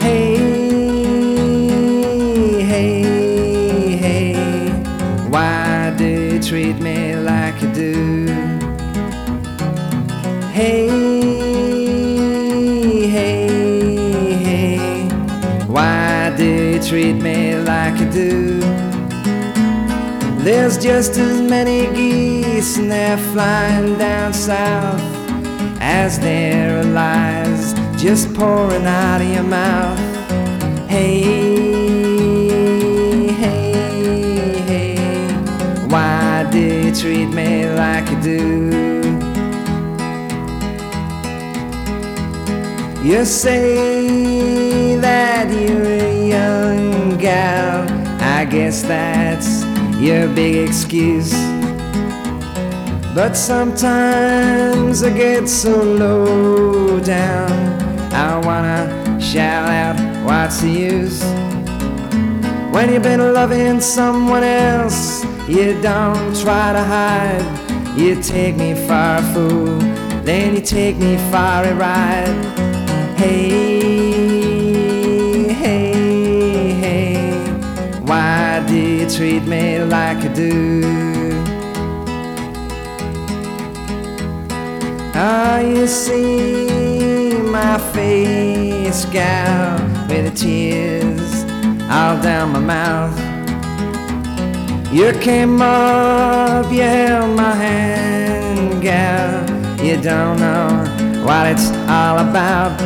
Hey, hey, hey, why do you treat me like you do? Hey, hey, hey, why do you treat me like you do? There's just as many geese and they're flying down south as there are lies just pouring out of your mouth. Hey, hey, hey, why do you treat me like you do? You say that you're a young gal, I guess that's your big excuse. But sometimes I get so low down, I wanna shout out, what's the use? When you've been loving someone else, you don't try to hide. You take me for a fool, then you take me for a ride. Hey, hey, hey, why do you treat me like you do? Oh, you see my face, gal, with the tears all down my mouth. You came up, you held my hand, gal, you don't know what it's all about.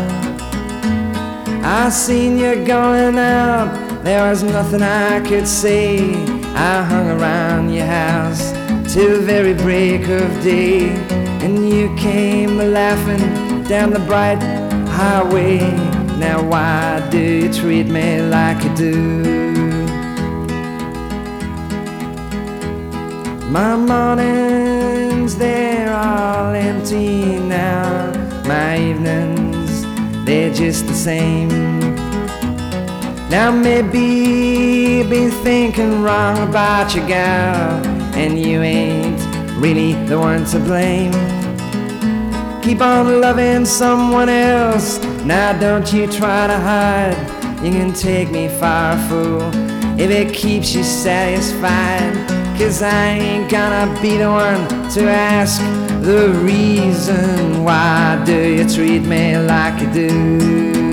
I seen you going out, there was nothing I could say. I hung around your house till the very break of day, and you came laughing down the bright highway. Now why do you treat me like you do? My mornings, they're all empty now. My evenings, they're just the same. Now maybe you be thinking wrong about your gal, and you ain't really the one to blame. Keep on loving someone else, now don't you try to hide. You can take me for a fool if it keeps you satisfied, 'cause I ain't gonna be the one to ask the reason why do you treat me like you do.